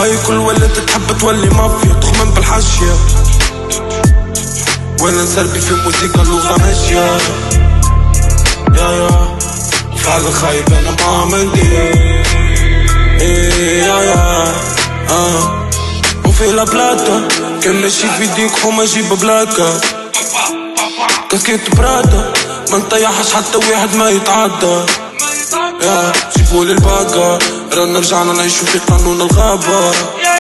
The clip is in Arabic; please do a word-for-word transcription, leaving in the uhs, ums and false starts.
هاي كل ولد تحب تولي مافيا تخمم بالحاشية، وانا نسربي في موسيقى اللغة ماشية. يا يا فعلا خايب انا ما عملتي ايه يا يا اه وفي لا بلاتا كان ماشي في ديك حومة جيب بلاكا كاسكيت برادا ما نطيحش حتى واحد ما يتعدى. يا جيبولي الباقة رانا رجعنا نعيشو في قانون الغابة.